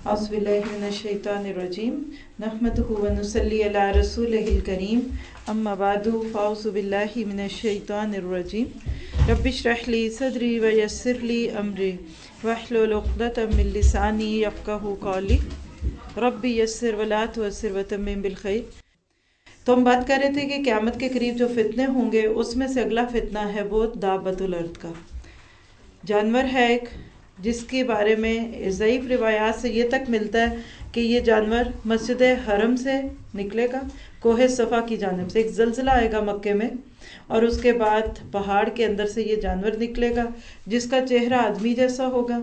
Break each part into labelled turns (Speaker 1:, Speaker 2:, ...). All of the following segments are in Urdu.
Speaker 1: أعوذ بالله من الشيطان الرجيم نحمده ونصلي على رسوله الكريم أما بعد فأعوذ بالله من الشيطان الرجيم رب اشرح لي صدري ويسر لي أمري واحلل عقدة من لساني يفقهوا قولي رب يسر ولا تعسر وتمم بالخير۔ تو ہم بات کر رہے تھے کہ قیامت کے قریب جو فتنے ہوں گے اس میں سے اگلا فتنہ ہے وہ دابۃ الارض کا۔ جانور ہے ایک جس کے بارے میں ضعیف روایات سے یہ تک ملتا ہے کہ یہ جانور مسجد حرم سے نکلے گا، کوہ صفا کی جانب سے ایک زلزلہ آئے گا مکے میں، اور اس کے بعد پہاڑ کے اندر سے یہ جانور نکلے گا جس کا چہرہ آدمی جیسا ہوگا،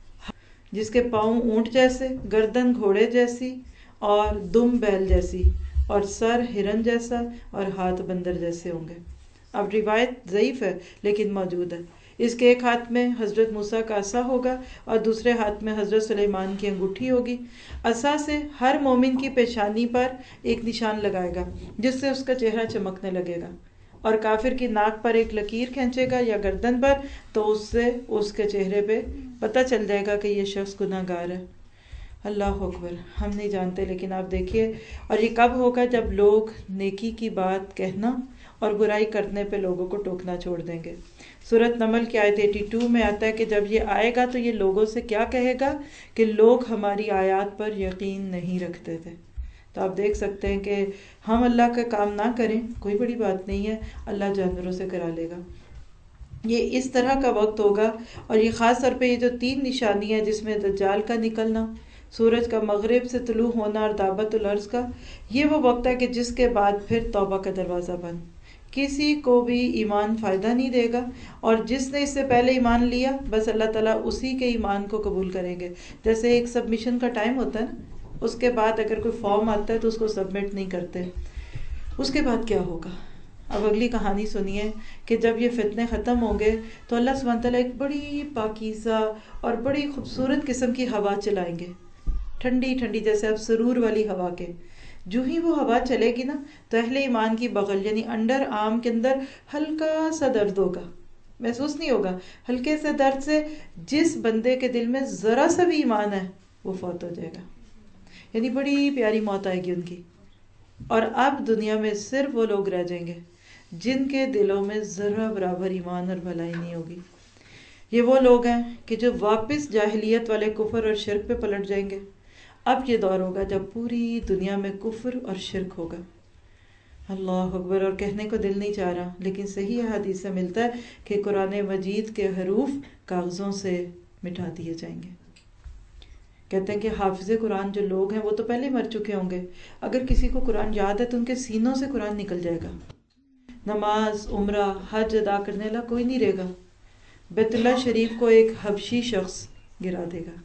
Speaker 1: جس کے پاؤں اونٹ جیسے، گردن گھوڑے جیسی اور دم بیل جیسی، اور سر ہرن جیسا اور ہاتھ بندر جیسے ہوں گے۔ اب روایت ضعیف ہے لیکن موجود ہے۔ اس کے ایک ہاتھ میں حضرت موسیٰ کا عصا ہوگا اور دوسرے ہاتھ میں حضرت سلیمان کی انگوٹھی ہوگی۔ عصا سے ہر مومن کی پیشانی پر ایک نشان لگائے گا جس سے اس کا چہرہ چمکنے لگے گا، اور کافر کی ناک پر ایک لکیر کھینچے گا یا گردن پر تو اس سے اس کے چہرے پہ پتہ چل جائے گا کہ یہ شخص گناہ گار ہے۔ اللہ اکبر، ہم نہیں جانتے لیکن آپ دیکھیے، اور یہ کب ہوگا؟ جب لوگ نیکی کی بات کہنا اور برائی کرنے پہ لوگوں کو ٹوکنا چھوڑ دیں گے۔ سورۃ نمل کی آیت 82 میں آتا ہے کہ جب یہ آئے گا تو یہ لوگوں سے کیا کہے گا کہ لوگ ہماری آیات پر یقین نہیں رکھتے تھے۔ تو آپ دیکھ سکتے ہیں کہ ہم اللہ کا کام نہ کریں کوئی بڑی بات نہیں ہے، اللہ جانوروں سے کرا لے گا۔ یہ اس طرح کا وقت ہوگا، اور یہ خاص طور پہ یہ جو 3 نشانیاں جس میں دجال کا نکلنا، سورج کا مغرب سے طلوع ہونا اور دابۃ الارض کا، یہ وہ وقت ہے کہ جس کے بعد پھر توبہ کا دروازہ بند، کسی کو بھی ایمان فائدہ نہیں دے گا، اور جس نے اس سے پہلے ایمان لیا بس اللہ تعالیٰ اسی کے ایمان کو قبول کریں گے۔ جیسے ایک سبمیشن کا ٹائم ہوتا ہے نا، اس کے بعد اگر کوئی فارم آتا ہے تو اس کو سبمٹ نہیں کرتے، اس کے بعد کیا ہوگا؟ اب اگلی کہانی سنیے کہ جب یہ فتنے ختم ہوں گے تو اللہ سبحانہ تعالیٰ ایک بڑی پاکیزہ اور بڑی خوبصورت قسم کی ہوا چلائیں گے، ٹھنڈی ٹھنڈی، جیسے اب سرور والی ہوا کے۔ جو ہی وہ ہوا چلے گی نا تو اہل ایمان کی بغل یعنی انڈر آرم کے اندر ہلکا سا درد ہوگا، محسوس نہیں ہوگا، ہلکے سے درد سے جس بندے کے دل میں ذرا سا بھی ایمان ہے وہ فوت ہو جائے گا، یعنی بڑی پیاری موت آئے گی ان کی۔ اور اب دنیا میں صرف وہ لوگ رہ جائیں گے جن کے دلوں میں ذرہ برابر ایمان اور بھلائی نہیں ہوگی۔ یہ وہ لوگ ہیں کہ جو واپس جاہلیت والے کفر اور شرک پہ پلٹ جائیں گے۔ اب یہ دور ہوگا جب پوری دنیا میں کفر اور شرک ہوگا۔ اللہ اکبر، اور کہنے کو دل نہیں چاہ رہا لیکن صحیح حدیث سے ملتا ہے کہ قرآن مجید کے حروف کاغذوں سے مٹا دیے جائیں گے۔ کہتے ہیں کہ حافظ قرآن جو لوگ ہیں وہ تو پہلے مر چکے ہوں گے، اگر کسی کو قرآن یاد ہے تو ان کے سینوں سے قرآن نکل جائے گا۔ نماز، عمرہ، حج ادا کرنے والا کوئی نہیں رہے گا۔ بیت اللہ شریف کو ایک حبشی شخص گرا دے گا،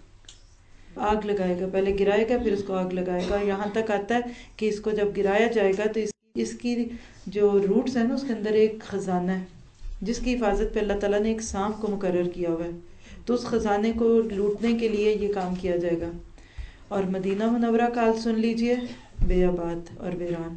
Speaker 1: آگ لگائے گا، پہلے گرائے گا پھر اس کو آگ لگائے گا، اور یہاں تک آتا ہے کہ اس کو جب گرایا جائے گا تو اس کی جو روٹس ہیں نا اس کے اندر ایک خزانہ ہے جس کی حفاظت پہ اللہ تعالیٰ نے ایک سانپ کو مقرر کیا ہوا ہے، تو اس خزانے کو لوٹنے کے لیے یہ کام کیا جائے گا۔ اور مدینہ منورہ کا حال سن لیجئے، بے آباد اور ویران۔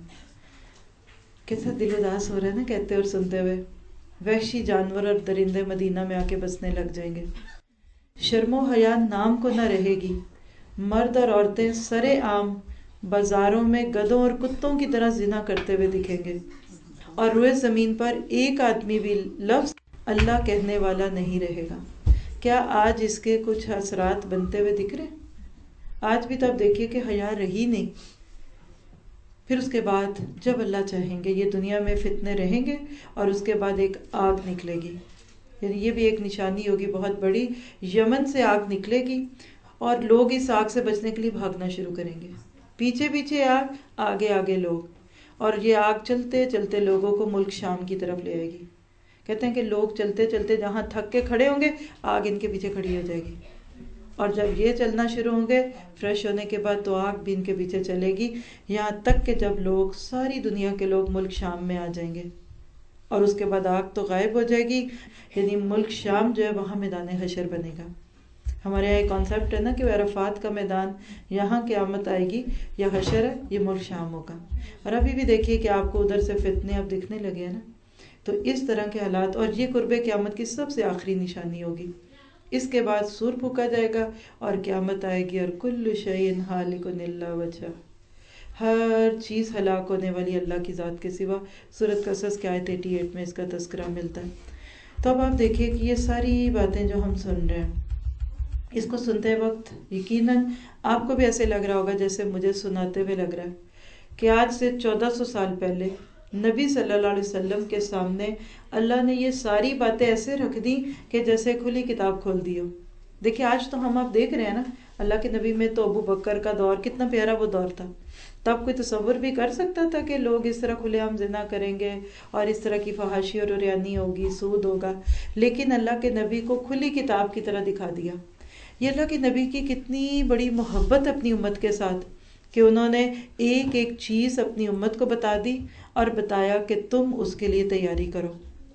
Speaker 1: کیسا دل اداس ہو رہا ہے نا کہتے اور سنتے ہوئے۔ وحشی جانور اور درندے مدینہ میں آ کے بسنے لگ جائیں گے، شرم و حیا نام کو نہ رہے گی، مرد اور عورتیں سرے عام بازاروں میں گدھوں اور کتوں کی طرح زنا کرتے ہوئے دکھیں گے، اور روئے زمین پر ایک آدمی بھی لفظ اللہ کہنے والا نہیں رہے گا۔ کیا آج اس کے کچھ اثرات بنتے ہوئے دکھ رہے؟ آج بھی تو آپ دیکھیے کہ حیا رہی نہیں۔ پھر اس کے بعد جب اللہ چاہیں گے یہ دنیا میں فتنے رہیں گے، اور اس کے بعد ایک آگ نکلے گی، یعنی یہ بھی ایک نشانی ہوگی بہت بڑی، یمن سے آگ نکلے گی اور لوگ اس آگ سے بچنے کے لیے بھاگنا شروع کریں گے، پیچھے پیچھے آگ، آگے آگے لوگ، اور یہ آگ چلتے چلتے لوگوں کو ملک شام کی طرف لے آئے گی۔ کہتے ہیں کہ لوگ چلتے چلتے جہاں تھک کے کھڑے ہوں گے آگ ان کے پیچھے کھڑی ہو جائے گی، اور جب یہ چلنا شروع ہوں گے فریش ہونے کے بعد تو آگ بھی ان کے پیچھے چلے گی، یہاں تک کہ جب لوگ ساری دنیا کے لوگ ملک شام میں آ جائیں گے، اور اس کے بعد آگ تو غائب ہو جائے گی، یعنی ملک شام جو ہے وہاں میدان حشر بنے گا۔ ہمارے یہاں ایک کانسیپٹ ہے نا کہ عرفات کا میدان یہاں قیامت آئے گی یا حشر ہے، یہ ملک شام ہوگا۔ اور ابھی بھی دیکھیے کہ آپ کو ادھر سے فتنے اب دکھنے لگے ہیں نا، تو اس طرح کے حالات، اور یہ قرب قیامت کی سب سے آخری نشانی ہوگی۔ اس کے بعد سور پھونکا جائے گا اور قیامت آئے گی اور کل شیء ہالک الا وجہہ، ہر چیز ہلاک ہونے والی اللہ کی ذات کے سوا۔ سورۃ قصص کی آیت 88 میں اس کا تذکرہ ملتا ہے۔ تو اب آپ دیکھیے کہ یہ ساری باتیں جو ہم سن رہے ہیں، اس کو سنتے وقت یقیناً آپ کو بھی ایسے لگ رہا ہوگا جیسے مجھے سناتے ہوئے لگ رہا ہے کہ آج سے 1400 سال پہلے نبی صلی اللہ علیہ وسلم کے سامنے اللہ نے یہ ساری باتیں ایسے رکھ دی کہ جیسے کھلی کتاب کھول دی ہو۔ دیکھیں آج تو ہم آپ دیکھ رہے ہیں نا، اللہ کے نبی میں تو ابو بکر کا دور کتنا پیارا وہ دور تھا۔ تب کوئی تصور بھی کر سکتا تھا کہ لوگ اس طرح کھلے عام زنا کریں گے اور اس طرح کی فحاشی اور عریانی ہوگی، سود ہوگا؟ لیکن اللہ کے نبی کو کھلی کتاب کی طرح دکھا دیا۔ یہ اللہ کے نبی کی کتنی بڑی محبت اپنی امت کے ساتھ کہ انہوں نے ایک ایک چیز اپنی امت کو بتا دی اور بتایا کہ تم اس کے لیے تیاری کرو۔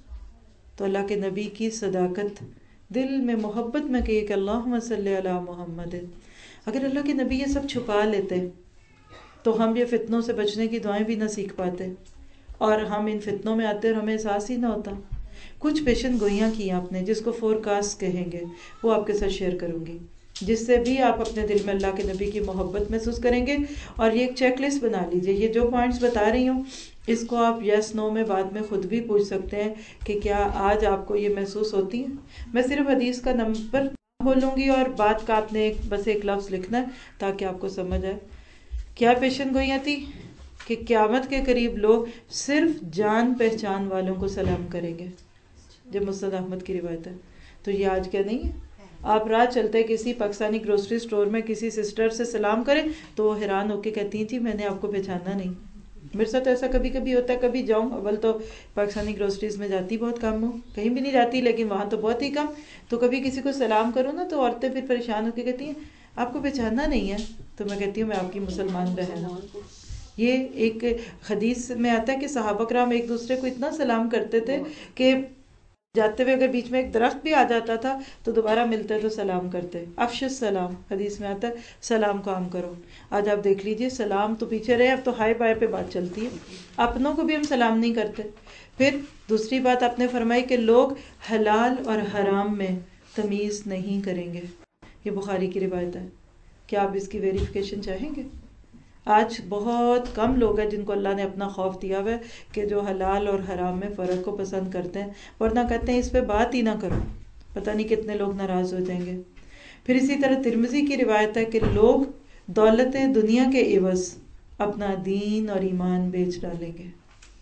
Speaker 1: تو اللہ کے نبی کی صداقت، دل میں محبت میں کہیے کہ اللہم صلی علی محمد۔ اگر اللہ کے نبی یہ سب چھپا لیتے تو ہم یہ فتنوں سے بچنے کی دعائیں بھی نہ سیکھ پاتے، اور ہم ان فتنوں میں آتے اور ہمیں احساس ہی نہ ہوتا۔ کچھ پیشن گوئیاں کی آپ نے جس کو فور کاسٹ کہیں گے، وہ آپ کے ساتھ شیئر کروں گی، جس سے بھی آپ اپنے دل میں اللہ کے نبی کی محبت محسوس کریں گے۔ اور یہ ایک چیک لسٹ بنا لیجئے، یہ جو پوائنٹس بتا رہی ہوں اس کو آپ یس نو میں بعد میں خود بھی پوچھ سکتے ہیں کہ کیا آج آپ کو یہ محسوس ہوتی ہے۔ میں صرف حدیث کا نمبر بولوں گی اور بات کا آپ نے بس ایک لفظ لکھنا ہے تاکہ آپ کو سمجھ آئے۔ کیا پیشن گوئیاں تھی کہ قیامت کے قریب لوگ صرف جان پہچان والوں کو سلام کریں گے، جو مسند احمد کی روایت ہے۔ تو یہ آج کیا نہیں ہے؟ آپ راہ چلتے کسی پاکستانی گروسری سٹور میں کسی سسٹر سے سلام کریں تو وہ حیران ہو کے کہتی ہیں جی میں نے آپ کو پہچانا نہیں۔ میرے ساتھ ایسا کبھی کبھی ہوتا ہے، کبھی جاؤں، اول تو پاکستانی گروسریز میں جاتی بہت کم ہوں، کہیں بھی نہیں جاتی لیکن وہاں تو بہت ہی کم، تو کبھی کسی کو سلام کروں نا تو عورتیں پھر پریشان ہو کے کہتی ہیں آپ کو پہچاننا نہیں ہے، تو میں کہتی ہوں میں آپ کی مسلمان بہن ہوں۔ یہ ایک حدیث میں آتا ہے کہ صحابہ کرام ایک دوسرے کو اتنا سلام کرتے تھے کہ جاتے ہوئے اگر بیچ میں ایک درخت بھی آ جاتا تھا تو دوبارہ ملتے تو سلام کرتے۔ افش السلام حدیث میں آتا ہے، سلام کو عام کرو۔ آج آپ دیکھ لیجئے سلام تو پیچھے رہے، اب تو ہائے بائے پہ بات چلتی ہے، اپنوں کو بھی ہم سلام نہیں کرتے۔ پھر دوسری بات آپ نے فرمائی کہ لوگ حلال اور حرام میں تمیز نہیں کریں گے، یہ بخاری کی روایت ہے۔ کیا آپ اس کی ویریفیکیشن چاہیں گے؟ آج بہت کم لوگ ہیں جن کو اللہ نے اپنا خوف دیا ہوا ہے کہ جو حلال اور حرام میں فرق کو پسند کرتے ہیں، ورنہ کہتے ہیں اس پہ بات ہی نہ کرو، پتہ نہیں کتنے لوگ ناراض ہو جائیں گے۔ پھر اسی طرح ترمذی کی روایت ہے کہ لوگ دولت دنیا کے عوض اپنا دین اور ایمان بیچ ڈالیں گے۔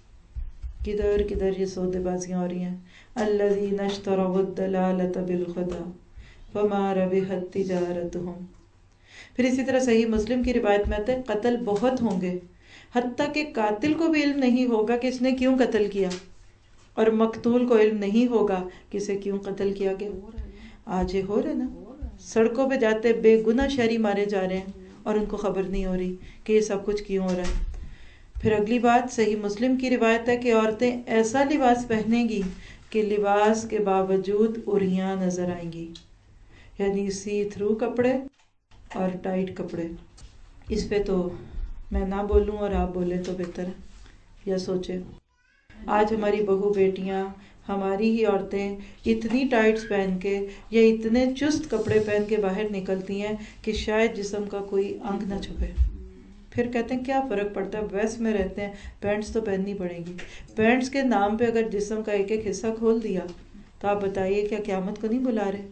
Speaker 1: کدھر کدھر یہ سودے بازیاں ہو رہی ہیں۔ الذین اشتروا الضلالۃ بالہدی فما ربحت تجارتہم۔ پھر اسی طرح صحیح مسلم کی روایت میں آتا ہے قتل بہت ہوں گے، حتیٰ کہ قاتل کو بھی علم نہیں ہوگا کہ اس نے کیوں قتل کیا، اور مقتول کو علم نہیں ہوگا کہ اسے کیوں قتل کیا گیا۔ آج یہ ہو رہا ہے نا، سڑکوں پہ جاتے بے گناہ شہری مارے جا رہے ہیں اور ان کو خبر نہیں ہو رہی کہ یہ سب کچھ کیوں ہو رہا ہے۔ پھر اگلی بات صحیح مسلم کی روایت ہے کہ عورتیں ایسا لباس پہنیں گی کہ لباس کے باوجود عریاں نظر آئیں گی، یعنی سی تھرو کپڑے اور ٹائٹ کپڑے۔ اس پہ تو میں نہ بولوں اور آپ بولیں تو بہتر ہے، یا سوچیں۔ آج ہماری بہو بیٹیاں، ہماری ہی عورتیں اتنی ٹائٹس پہن کے یا اتنے چست کپڑے پہن کے باہر نکلتی ہیں کہ شاید جسم کا کوئی انگ نہ چھپے۔ پھر کہتے ہیں کیا فرق پڑتا ہے، ویسٹ میں رہتے ہیں، پینٹس تو پہننی پڑیں گی۔ پینٹس کے نام پہ اگر جسم کا ایک ایک حصہ کھول دیا تو آپ بتائیے کیا قیامت کو نہیں بلا رہے؟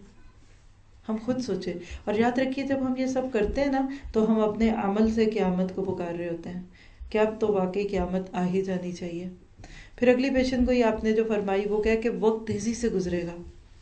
Speaker 1: ہم خود سوچیں، اور یاد رکھیے جب ہم یہ سب کرتے ہیں نا تو ہم اپنے عمل سے قیامت کو پکار رہے ہوتے ہیں کہ اب تو واقعی قیامت آ ہی جانی چاہیے۔ پھر اگلی پیشن گوئی آپ نے جو فرمائی وہ کہا کہ وقت تیزی سے گزرے گا،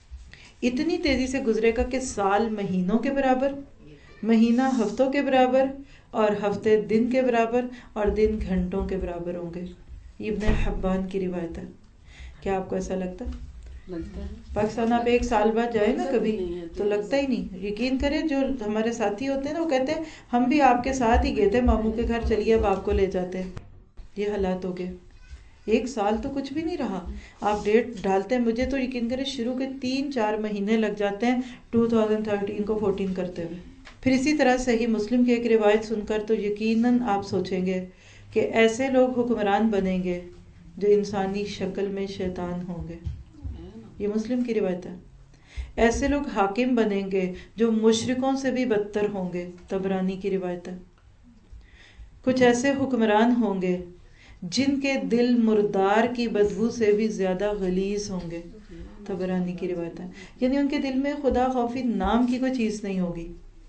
Speaker 1: اتنی تیزی سے گزرے گا کہ سال مہینوں کے برابر، مہینہ ہفتوں کے برابر، اور ہفتے دن کے برابر، اور دن گھنٹوں کے برابر ہوں گے۔ یہ ابن حبان کی روایت ہے۔ کیا آپ کو ایسا لگتا ہے؟ پاکستان آپ ایک سال بعد جائیں نا کبھی تو لگتا ہی نہیں۔ یقین کریں جو ہمارے ساتھی ہوتے ہیں نا وہ کہتے ہیں ہم بھی آپ کے ساتھ ہی گئے تھے ماموں کے گھر، چلیے اب آپ کو لے جاتے ہیں۔ یہ حالات ہو گئے، ایک سال تو کچھ بھی نہیں رہا۔ آپ ڈیٹ ڈالتے ہیں، مجھے تو یقین کریں شروع کے 3-4 مہینے لگ جاتے ہیں 2013 کو 14 کرتے ہوئے۔ پھر اسی طرح صحیح مسلم کی ایک روایت سن کر تو یقیناً آپ سوچیں گے کہ ایسے لوگ حکمران بنیں گے جو انسانی شکل میں شیطان ہوں گے۔ یہ مسلم کی روایت ہے۔ ایسے لوگ حاکم بنیں گے جو مشرکوں سے بھی بدتر ہوں گے، طبرانی کی روایت ہے۔ کچھ ایسے حکمران ہوں گے جن کے دل مردار کی بدبو سے بھی زیادہ غلیظ ہوں گے، طبرانی کی روایت ہے۔ یعنی ان کے دل میں خدا خوفی نام کی کوئی چیز نہیں ہوگی۔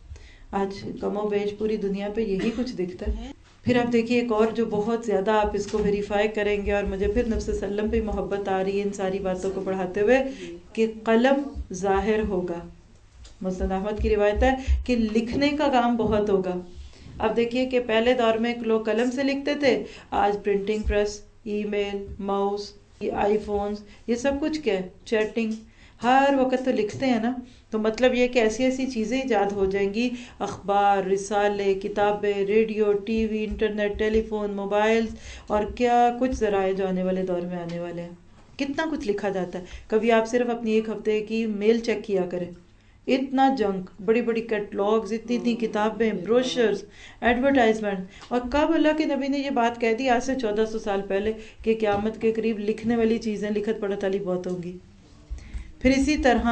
Speaker 1: آج کم و بیش پوری دنیا پہ یہی کچھ دکھتا ہے۔ پھر آپ دیکھیے ایک اور جو بہت زیادہ آپ اس کو ویریفائی کریں گے، اور مجھے پھر نبی صلی اللہ علیہ وسلم پہ محبت آ رہی ہے ان ساری باتوں کو پڑھاتے ہوئے، کہ قلم ظاہر ہوگا۔ مسند احمد کی روایت ہے کہ لکھنے کا کام بہت ہوگا۔ اب دیکھیے کہ پہلے دور میں لوگ قلم سے لکھتے تھے، آج printing press, email, mouse, iPhones, یہ سب کچھ کیا ہے، چیٹنگ، ہر وقت تو لکھتے ہیں نا۔ تو مطلب یہ کہ ایسی ایسی چیزیں ایجاد ہو جائیں گی، اخبار، رسالے، کتابیں، radio, T V, internet, telephone, mobiles, اور کیا کچھ ذرائع جو آنے والے دور میں آنے والے ہیں۔ کتنا کچھ لکھا جاتا ہے۔ کبھی آپ صرف اپنی ایک ہفتے کی میل چیک کیا کریں، اتنا جنک، بڑی بڑی کیٹلاگز، اتنی کتابیں، بروشرز، ایڈورٹائزمنٹ۔ اور کب اللہ کے نبی نے یہ بات کہہ دی، آج سے 1400 سال پہلے، کہ قیامت کے قریب لکھنے والی چیزیں، لکھت پڑھت والی بہت ہوں گی۔ پھر اسی طرح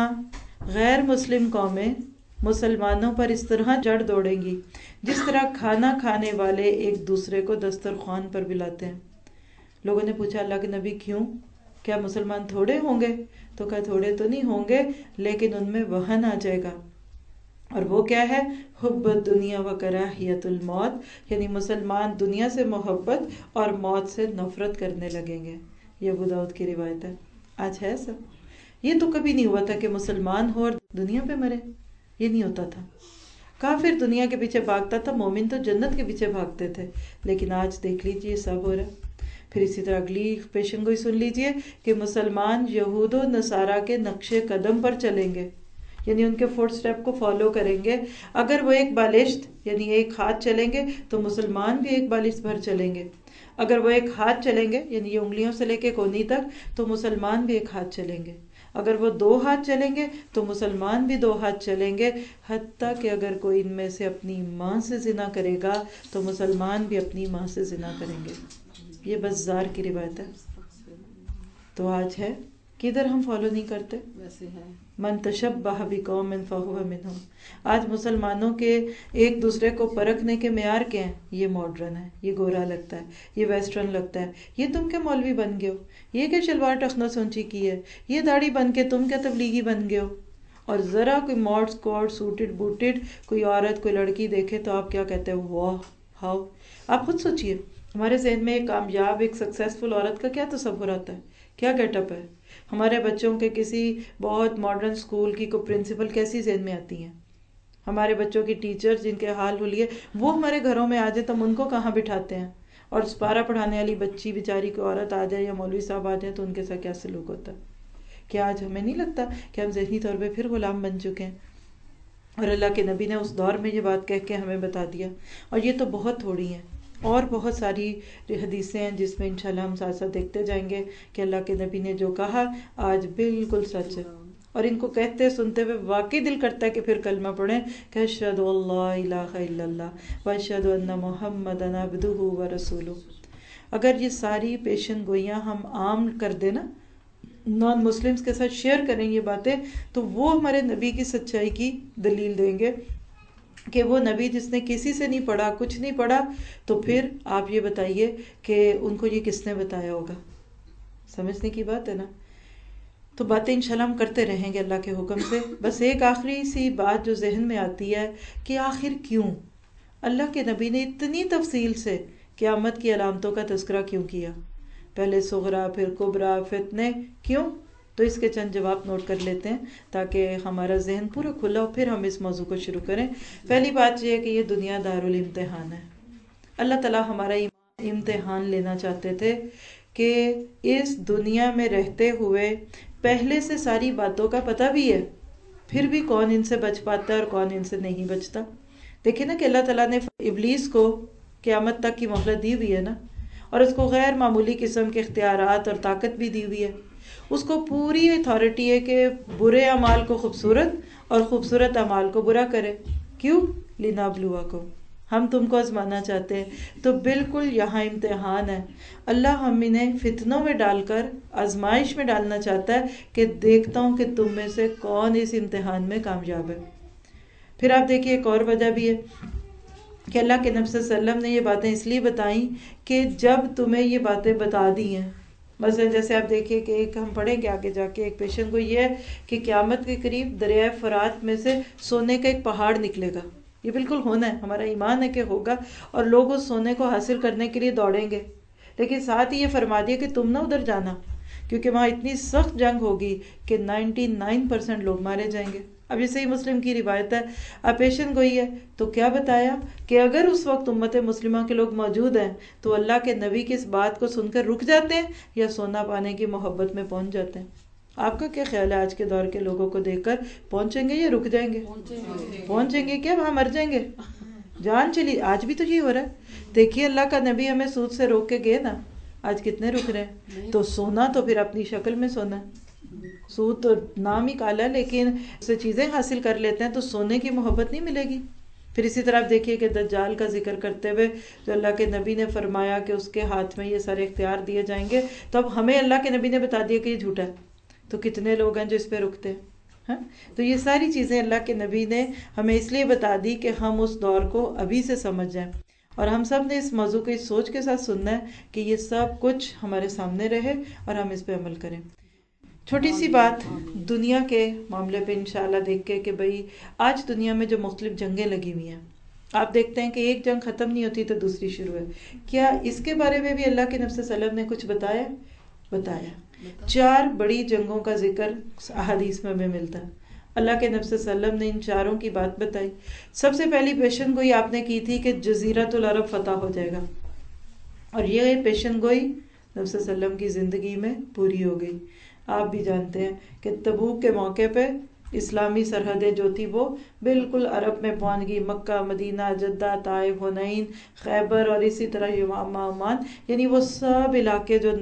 Speaker 1: غیر مسلم قومیں مسلمانوں پر اس طرح جڑ دوڑیں گی جس طرح کھانا کھانے والے ایک دوسرے کو دسترخوان پر بلاتے ہیں۔ لوگوں نے پوچھا اللہ کے نبی کیوں؟ کیا مسلمان تھوڑے ہوں گے؟ تو کہا تھوڑے تو نہیں ہوں گے، لیکن ان میں وہن آ جائے گا، اور وہ کیا ہے، حب الدنیا و کراہیت الموت، یعنی مسلمان دنیا سے محبت اور موت سے نفرت کرنے لگیں گے۔ یہ ابو داؤد کی روایت ہے۔ آج ہے سب یہ تو کبھی نہیں ہوا تھا کہ مسلمان ہو اور دنیا پہ مرے، یہ نہیں ہوتا تھا۔ کافر دنیا کے پیچھے بھاگتا تھا، مومن تو جنت کے پیچھے بھاگتے تھے، لیکن آج دیکھ لیجئے سب ہو رہا۔ پھر اسی طرح اگلی پیشن گوئی سن لیجئے کہ مسلمان یہود و نصارہ کے نقش قدم پر چلیں گے، یعنی ان کے فوٹ سٹیپ کو فالو کریں گے۔ اگر وہ ایک بالشت یعنی ایک ہاتھ چلیں گے تو مسلمان بھی ایک بالشت بھر چلیں گے۔ اگر وہ ایک ہاتھ چلیں گے یعنی یہ انگلیوں سے لے کے کونی تک، تو مسلمان بھی ایک ہاتھ چلیں گے۔ اگر وہ 2 ہاتھ چلیں گے تو مسلمان بھی 2 ہاتھ چلیں گے، حتیٰ کہ اگر کوئی ان میں سے اپنی ماں سے زنا کرے گا تو مسلمان بھی اپنی ماں سے زنا کریں گے۔ یہ بزار کی روایت ہے۔ تو آج ہے کدھر ہم فالو نہیں کرتے؟ ویسے ہے من تشبہ بقوم فہو منہم۔ آج مسلمانوں کے ایک دوسرے کو پرکھنے کے معیار کیا ہیں؟ یہ ماڈرن ہے، یہ گورا لگتا ہے، یہ ویسٹرن لگتا ہے، یہ تم کیا مولوی بن گئے ہو، یہ کیا شلوار ٹخنا سونچی کی ہے، یہ داڑھی بن کے تم کیا تبلیغی بن گئے ہو۔ اور ذرا کوئی ماڈ سکارٹ سوٹڈ بوٹڈ کوئی عورت کوئی لڑکی دیکھے تو آپ کیا کہتے ہیں، واہ ہاؤ۔ آپ خود سوچئے، ہمارے ذہن میں ایک کامیاب ایک سکسیسفل عورت کا کیا تصور آتا ہے، کیا گیٹ اپ ہے؟ ہمارے بچوں کے کسی بہت ماڈرن اسکول کی کوئی پرنسپل کیسی ذہن میں آتی ہیں؟ ہمارے بچوں کی ٹیچر جن کے حال حلیے وہ ہمارے گھروں میں آ جائے تو ہم ان کو کہاں بٹھاتے ہیں؟ اور سپارہ پڑھانے والی بچی بیچاری کوئی عورت آ جائے یا مولوی صاحب آ جائے تو ان کے ساتھ کیا سلوک ہوتا ہے؟ کیا آج ہمیں نہیں لگتا کہ ہم ذہنی طور پہ پھر غلام بن چکے ہیں؟ اور اللہ کے نبی نے اس دور میں یہ بات کہہ کے ہمیں بتا دیا۔ اور یہ تو بہت تھوڑی ہیں، اور بہت ساری حدیثیں ہیں جس میں انشاءاللہ ہم ساتھ ساتھ دیکھتے جائیں گے کہ اللہ کے نبی نے جو کہا آج بالکل سچ ہے۔ اور ان کو کہتے سنتے ہوئے واقعی دل کرتا ہے کہ پھر کلمہ پڑھیں کہ اشہد ان لا الہ الا اللہ و اشہد ان محمدًا عبدہ و رسولہ۔ اگر یہ ساری پیشن گوئیاں ہم عام کر دیں نا، نان مسلمز کے ساتھ شیئر کریں یہ باتیں، تو وہ ہمارے نبی کی سچائی کی دلیل دیں گے کہ وہ نبی جس نے کسی سے نہیں پڑھا، کچھ نہیں پڑھا، تو پھر آپ یہ بتائیے کہ ان کو یہ کس نے بتایا ہوگا؟ سمجھنے کی بات ہے نا۔ تو باتیں انشاءاللہ ہم کرتے رہیں گے اللہ کے حکم سے۔ بس ایک آخری سی بات جو ذہن میں آتی ہے کہ آخر کیوں اللہ کے نبی نے اتنی تفصیل سے قیامت کی علامتوں کا تذکرہ کیوں کیا؟ پہلے صغرا پھر کبرا فتنے، کیوں؟ تو اس کے چند جواب نوٹ کر لیتے ہیں تاکہ ہمارا ذہن پورا کھلا ہو، پھر ہم اس موضوع کو شروع کریں۔ پہلی بات یہ ہے کہ یہ دنیا دارالامتحان ہے۔ اللہ تعالیٰ ہمارا امتحان لینا چاہتے تھے کہ اس دنیا میں رہتے ہوئے پہلے سے ساری باتوں کا پتہ بھی ہے، پھر بھی کون ان سے بچ پاتا ہے اور کون ان سے نہیں بچتا۔ دیکھیں نا کہ اللہ تعالیٰ نے ابلیس کو قیامت تک کی مہلت دی ہوئی ہے نا، اور اس کو غیر معمولی قسم کے اختیارات اور طاقت بھی دی ہوئی ہے۔ اس کو پوری اتھارٹی ہے کہ برے اعمال کو خوبصورت اور خوبصورت اعمال کو برا کرے۔ کیوں؟ لنبلوکم، ہم تم کو آزمانا چاہتے ہیں۔ تو بالکل یہاں امتحان ہے، اللہ ہم انہیں فتنوں میں ڈال کر آزمائش میں ڈالنا چاہتا ہے کہ دیکھتا ہوں کہ تم میں سے کون اس امتحان میں کامیاب ہے۔ پھر آپ دیکھیے ایک اور وجہ بھی ہے کہ اللہ کے نبی صلی اللہ علیہ وسلم نے یہ باتیں اس لیے بتائیں کہ جب تمہیں یہ باتیں بتا دی ہیں، مثلا جیسے آپ دیکھیے کہ ایک ہم پڑھیں گے آگے جا کے ایک پیشن کو یہ ہے کہ قیامت کے قریب دریائے فرات میں سے سونے کا ایک پہاڑ نکلے گا۔ یہ بالکل ہونا ہے، ہمارا ایمان ہے کہ ہوگا، اور لوگ اس سونے کو حاصل کرنے کے لیے دوڑیں گے، لیکن ساتھ ہی یہ فرما دیا کہ تم نہ ادھر جانا، کیونکہ وہاں اتنی سخت جنگ ہوگی کہ 99% لوگ مارے جائیں گے۔ اب یہ صحیح مسلم کی روایت ہے، اب پیشن گوئی ہے تو کیا بتایا کہ اگر اس وقت امت مسلمہ کے لوگ موجود ہیں تو اللہ کے نبی کی اس بات کو سن کر رک جاتے ہیں یا سونا پانے کی محبت میں پہنچ جاتے ہیں؟ آپ کا کیا خیال ہے آج کے دور کے لوگوں کو دیکھ کر، پہنچیں گے یا رک جائیں گے؟ پہنچیں گے، کیا وہاں مر جائیں گے؟ جان چلی۔ آج بھی تو یہ ہو رہا ہے، دیکھیے اللہ کا نبی ہمیں سود سے روک کے گئے نا، آج کتنے رک رہے ہیں؟ تو سونا تو پھر اپنی شکل میں سونا ہے، سود تو نام ہی کالا، لیکن سے چیزیں حاصل کر لیتے ہیں تو سونے کی محبت نہیں ملے گی۔ پھر اسی طرح آپ دیکھیے کہ دجال کا ذکر کرتے ہوئے جو اللہ کے نبی نے فرمایا کہ اس کے ہاتھ میں یہ سارے اختیار دیے جائیں گے، تو اب ہمیں اللہ کے نبی نے بتا دیا کہ یہ جھوٹا ہے، تو کتنے لوگ ہیں جو اس پہ رکتے ہیں؟ ہاں، تو یہ ساری چیزیں اللہ کے نبی نے ہمیں اس لیے بتا دی کہ ہم اس دور کو ابھی سے سمجھ جائیں، اور ہم سب نے اس موضوع کو اس سوچ کے ساتھ سننا ہے کہ یہ سب کچھ ہمارے سامنے رہے اور ہم اس پہ عمل کریں۔ چھوٹی سی بات دنیا کے معاملے پہ انشاءاللہ دیکھ کے کہ بھئی آج دنیا میں جو مختلف جنگیں لگی ہوئی ہیں، آپ دیکھتے ہیں کہ ایک جنگ ختم نہیں ہوتی تو دوسری شروع ہے۔ کیا اس کے بارے میں بھی اللہ کے نبی صلی اللہ علیہ وسلم نے کچھ بتایا؟ 4 بڑی جنگوں کا ذکر احادیث میں ہمیں ملتا ہے۔ اللہ کے نبی صلی اللہ علیہ وسلم نے ان 4 کی بات بتائی۔ سب سے پہلی پیشن گوئی آپ نے کی تھی کہ جزیرۃ العرب فتح ہو جائے گا، اور یہ پیشن گوئی نبی صلی اللہ علیہ وسلم کی زندگی میں پوری ہو گئی۔ آپ بھی جانتے ہیں کہ تبوک کے موقع پہ اسلامی سرحدیں جو تھی وہ بالکل عرب میں پہنچ گئی، مکہ، مدینہ، جدہ، طائف، حنین، خیبر، اور اسی طرح یمامہ، عمان، یعنی وہ سب علاقے جو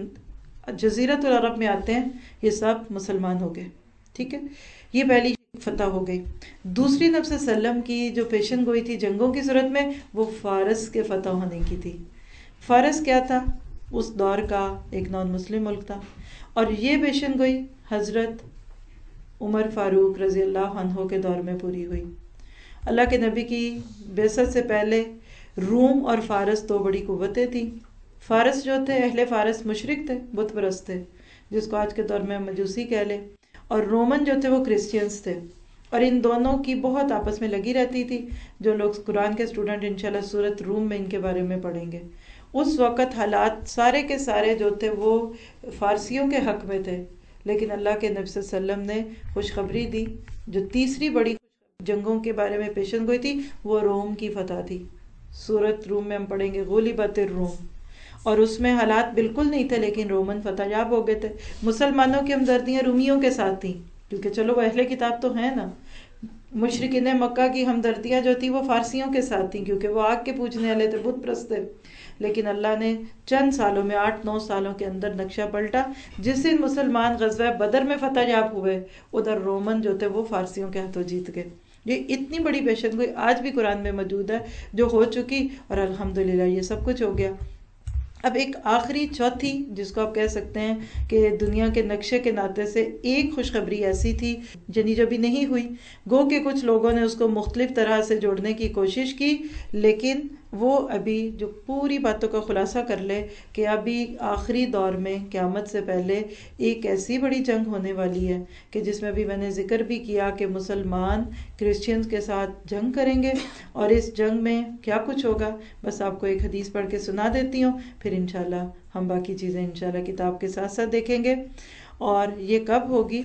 Speaker 1: جزیرۃ العرب میں آتے ہیں یہ سب مسلمان ہو گئے۔ ٹھیک ہے، یہ پہلی فتح ہو گئی۔ دوسری نبی صلی اللہ علیہ وسلم کی جو پیشن گوئی تھی جنگوں کی صورت میں، وہ فارس کے فتح ہونے کی تھی۔ فارس کیا تھا؟ اس دور کا ایک نان مسلم ملک تھا، اور یہ پیشن گوئی حضرت عمر فاروق رضی اللہ عنہ کے دور میں پوری ہوئی۔ اللہ کے نبی کی بعثت سے پہلے روم اور فارس 2 بڑی قوتیں تھیں۔ فارس جو تھے، اہل فارس مشرک تھے، بت پرست تھے، جس کو آج کے دور میں مجوسی کہہ لیں، اور رومن جو تھے وہ کرسچنز تھے، اور ان دونوں کی بہت آپس میں لگی رہتی تھی۔ جو لوگ قرآن کے اسٹوڈنٹ انشاءاللہ سورۃ روم میں ان کے بارے میں پڑھیں گے۔ اس وقت حالات سارے کے سارے جو تھے وہ فارسیوں کے حق میں تھے، لیکن اللہ کے نبی صلی اللہ علیہ وسلم نے خوشخبری دی۔ جو تیسری بڑی جنگوں کے بارے میں پیشن گوئی تھی وہ روم کی فتح تھی۔ سورۃ روم میں ہم پڑھیں گے غلبت الروم، اور اس میں حالات بالکل نہیں تھے، لیکن رومن فتح یاب ہو گئے تھے۔ مسلمانوں کی ہمدردیاں رومیوں کے ساتھ تھیں، کیونکہ چلو وہ اہل کتاب تو ہیں نا۔ مشرکین مکہ کی ہمدردیاں جو تھیں وہ فارسیوں کے ساتھ تھیں، کیونکہ وہ آگ کے پوجنے والے تھے، بت پرست تھے۔ لیکن اللہ نے چند سالوں میں 8-9 سالوں کے اندر نقشہ پلٹا۔ جس دن مسلمان غزوہ بدر میں فتح یاب ہوئے، ادھر رومن جو تھے وہ فارسیوں کے ہاتھوں جیت گئے۔ یہ اتنی بڑی پیشن گوئی آج بھی قرآن میں موجود ہے جو ہو چکی، اور الحمدللہ یہ سب کچھ ہو گیا۔ اب ایک آخری چوتھی، جس کو آپ کہہ سکتے ہیں کہ دنیا کے نقشے کے ناطے سے ایک خوشخبری ایسی تھی جنی جو بھی نہیں ہوئی، گو کہ کچھ لوگوں نے اس کو مختلف طرح سے جوڑنے کی کوشش کی، لیکن وہ ابھی جو پوری باتوں کا خلاصہ کر لے کہ ابھی آخری دور میں قیامت سے پہلے ایک ایسی بڑی جنگ ہونے والی ہے کہ جس میں بھی میں نے ذکر بھی کیا کہ مسلمان کرسچنز کے ساتھ جنگ کریں گے، اور اس جنگ میں کیا کچھ ہوگا بس آپ کو ایک حدیث پڑھ کے سنا دیتی ہوں، پھر انشاءاللہ ہم باقی چیزیں انشاءاللہ کتاب کے ساتھ ساتھ دیکھیں گے۔ اور یہ کب ہوگی؟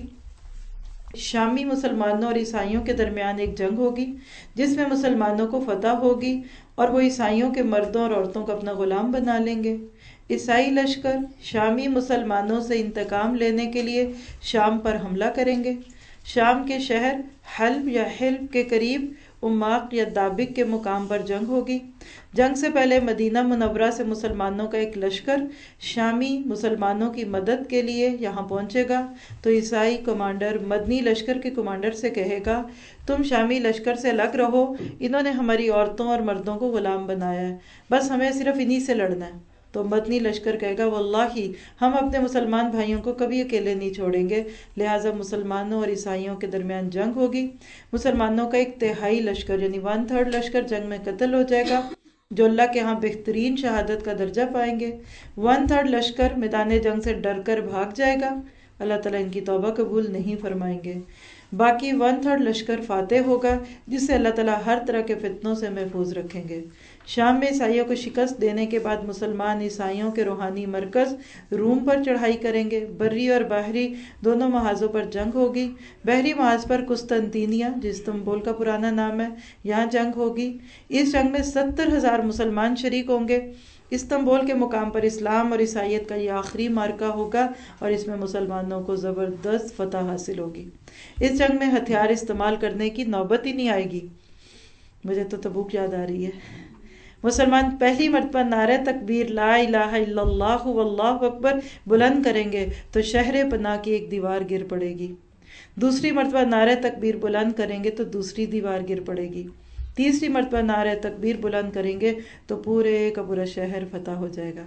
Speaker 1: شامی مسلمانوں اور عیسائیوں کے درمیان ایک جنگ ہوگی جس میں مسلمانوں کو فتح ہوگی، اور وہ عیسائیوں کے مردوں اور عورتوں کو اپنا غلام بنا لیں گے۔ عیسائی لشکر شامی مسلمانوں سے انتقام لینے کے لیے شام پر حملہ کریں گے۔ شام کے شہر حلب یا حلب کے قریب اماق یا دابق کے مقام پر جنگ ہوگی۔ جنگ سے پہلے مدینہ منورہ سے مسلمانوں کا ایک لشکر شامی مسلمانوں کی مدد کے لیے یہاں پہنچے گا تو عیسائی کمانڈر مدنی لشکر کے کمانڈر سے کہے گا تم شامی لشکر سے الگ رہو، انہوں نے ہماری عورتوں اور مردوں کو غلام بنایا ہے، بس ہمیں صرف انہی سے لڑنا ہے۔ تو مدنی لشکر کہے گا واللہ ہم اپنے مسلمان بھائیوں کو کبھی اکیلے نہیں چھوڑیں گے، لہٰذا مسلمانوں اور عیسائیوں کے درمیان جنگ ہوگی۔ مسلمانوں کا 1/3 لشکر یعنی 1/3 لشکر جنگ میں قتل ہو جائے گا جو اللہ کے ہاں بہترین شہادت کا درجہ پائیں گے۔ 1/3 لشکر میدان جنگ سے ڈر کر بھاگ جائے گا، اللہ تعالیٰ ان کی توبہ قبول نہیں فرمائیں گے۔ باقی 1/3 لشکر فاتح ہوگا جس سے اللہ تعالیٰ ہر طرح کے فتنوں سے محفوظ رکھیں گے۔ شام میں عیسائیوں کو شکست دینے کے بعد مسلمان عیسائیوں کے روحانی مرکز روم پر چڑھائی کریں گے۔ بری اور بحری دونوں محاذوں پر جنگ ہوگی۔ بحری محاذ پر قسطنطینیہ جو استنبول کا پرانا نام ہے یہاں جنگ ہوگی۔ اس جنگ میں 70,000 مسلمان شریک ہوں گے۔ استنبول کے مقام پر اسلام اور عیسائیت کا یہ آخری معرکہ ہوگا اور اس میں مسلمانوں کو زبردست فتح حاصل ہوگی۔ اس جنگ میں ہتھیار استعمال کرنے کی نوبت ہی نہیں آئے گی۔ مجھے تو تبوک یاد آ رہی ہے۔ مسلمان پہلی مرتبہ نعرہ تکبیر لا الہ الا اللہ واللہ اکبر بلند کریں گے تو شہر پناہ کی ایک دیوار گر پڑے گی۔ دوسری مرتبہ نعرہ تکبیر بلند کریں گے تو دوسری دیوار گر پڑے گی۔ تیسری مرتبہ نعرہ تکبیر بلند کریں گے تو پورے کا پورا شہر فتح ہو جائے گا۔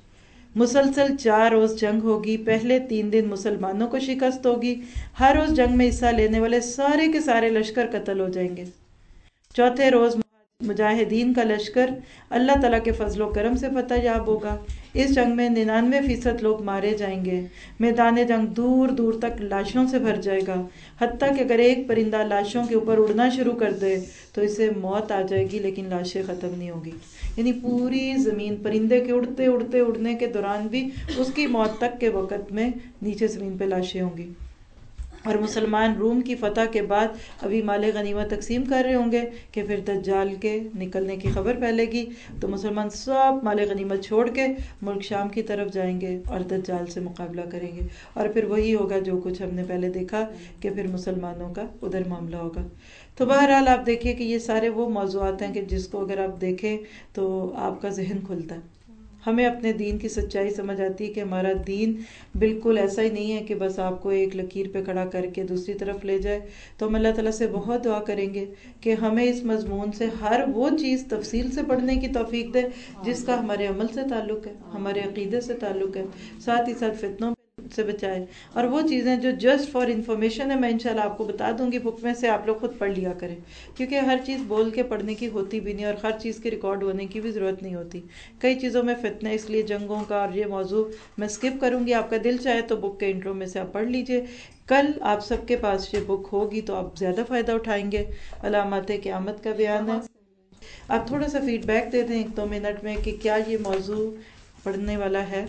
Speaker 1: مسلسل 4 روز جنگ ہوگی۔ پہلے 3 دن مسلمانوں کو شکست ہوگی، ہر روز جنگ میں حصہ لینے والے سارے کے سارے لشکر قتل ہو جائیں گے۔ چوتھے روز مجاہدین کا لشکر اللہ تعالیٰ کے فضل و کرم سے فتح یاب ہوگا۔ اس جنگ میں 99% لوگ مارے جائیں گے۔ میدان جنگ دور دور تک لاشوں سے بھر جائے گا، حتیٰ کہ اگر ایک پرندہ لاشوں کے اوپر اڑنا شروع کر دے تو اسے موت آ جائے گی لیکن لاشیں ختم نہیں ہوگی۔ یعنی پوری زمین پرندے کے اڑنے کے دوران بھی اس کی موت تک کے وقت میں نیچے زمین پہ لاشیں ہوں گی۔ اور مسلمان روم کی فتح کے بعد ابھی مال غنیمت تقسیم کر رہے ہوں گے کہ پھر دجال کے نکلنے کی خبر پھیلے گی تو مسلمان سب مال غنیمت چھوڑ کے ملک شام کی طرف جائیں گے اور دجال سے مقابلہ کریں گے، اور پھر وہی ہوگا جو کچھ ہم نے پہلے دیکھا کہ پھر مسلمانوں کا ادھر معاملہ ہوگا۔ تو بہرحال آپ دیکھیے کہ یہ سارے وہ موضوعات ہیں کہ جس کو اگر آپ دیکھیں تو آپ کا ذہن کھلتا ہے، ہمیں اپنے دین کی سچائی سمجھ آتی ہے کہ ہمارا دین بالکل ایسا ہی نہیں ہے کہ بس آپ کو ایک لکیر پہ کھڑا کر کے دوسری طرف لے جائے۔ تو ہم اللہ تعالیٰ سے بہت دعا کریں گے کہ ہمیں اس مضمون سے ہر وہ چیز تفصیل سے پڑھنے کی توفیق دے جس کا ہمارے عمل سے تعلق ہے، ہمارے عقیدے سے تعلق ہے، ساتھ ہی ساتھ فتنوں سے بچائے، اور وہ چیزیں جو جسٹ فار انفارمیشن ہے میں انشاءاللہ آپ کو بتا دوں گی بک میں سے، آپ لوگ خود پڑھ لیا کریں، کیونکہ ہر چیز بول کے پڑھنے کی ہوتی بھی نہیں اور ہر چیز کے ریکارڈ ہونے کی بھی ضرورت نہیں ہوتی۔ کئی چیزوں میں فتنہ، اس لیے جنگوں کا اور یہ موضوع میں سکپ کروں گی۔ آپ کا دل چاہے تو بک کے انٹرو میں سے آپ پڑھ لیجئے، کل آپ سب کے پاس یہ بک ہوگی تو آپ زیادہ فائدہ اٹھائیں گے۔ علامات قیامت کا بیان ہے، آپ تھوڑا سا فیڈ بیک دے دیں 1-2 منٹ میں کہ کیا یہ موضوع پڑھنے والا ہے،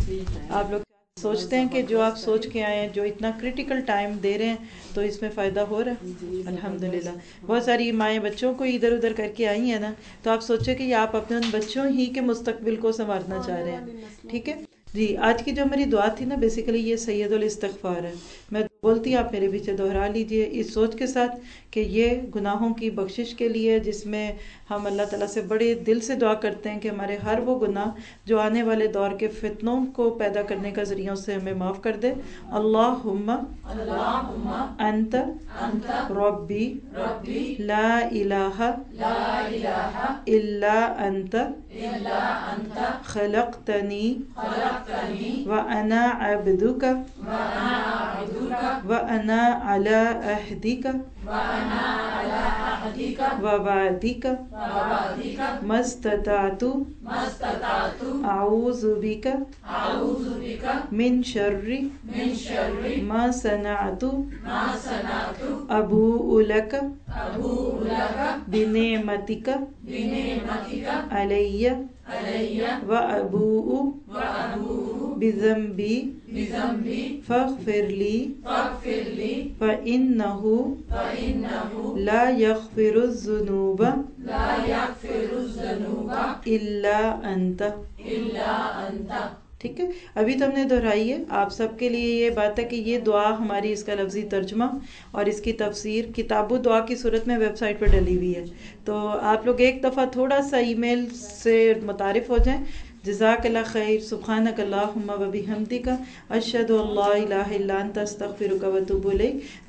Speaker 1: آپ لوگ سوچتے ہیں کہ جو آپ سوچ کے آئے ہیں، جو اتنا کریٹیکل ٹائم دے رہے ہیں تو اس میں فائدہ ہو رہا ہے؟ الحمدللہ۔ بہت ساری مائیں بچوں کو ادھر ادھر کر کے آئی ہیں نا، تو آپ سوچیں کہ آپ اپنے ان بچوں ہی کے مستقبل کو سنوارنا چاہ رہے ہیں، ٹھیک ہے جی۔ آج کی جو ہماری دعا تھی نا، بیسیکلی یہ سید الاستغفار ہے، میں بولتی آپ میرے پیچھے دہرا لیجئے اس سوچ کے ساتھ کہ یہ گناہوں کی بخشش کے لیے، جس میں ہم اللہ تعالیٰ سے بڑے دل سے دعا کرتے ہیں کہ ہمارے ہر وہ گناہ جو آنے والے دور کے فتنوں کو پیدا کرنے کا ذریعہ سے ہمیں معاف کر دے۔ اللہم انت ربی لا الہ الا انت خلقتنی وانا عبدک وانا علی عہدک ووعدک ما استطعت اعوذ بک من شر ما صنعت ابوء لک بنعمتک علی وابوء بذنبی فاغفر لی فإنہ لا یغفر الذنوب الا انت۔ ٹھیک ہے، ابھی تو ہم نے دہرائی ہے. آپ سب کے لیے یہ بات ہے کہ یہ دعا ہماری اس کا لفظی ترجمہ اور اس کی تفسیر کتاب و دعا کی صورت میں ویب سائٹ پر ڈلی ہوئی ہے. تو آپ لوگ ایک دفعہ تھوڑا سا ای میل سے متعارف ہو جائیں. جزاک اللہ خیر. سبحانک اللہم و بحمدک اشہد ان لا الہ الا انت استغفرک و اتوب الیک.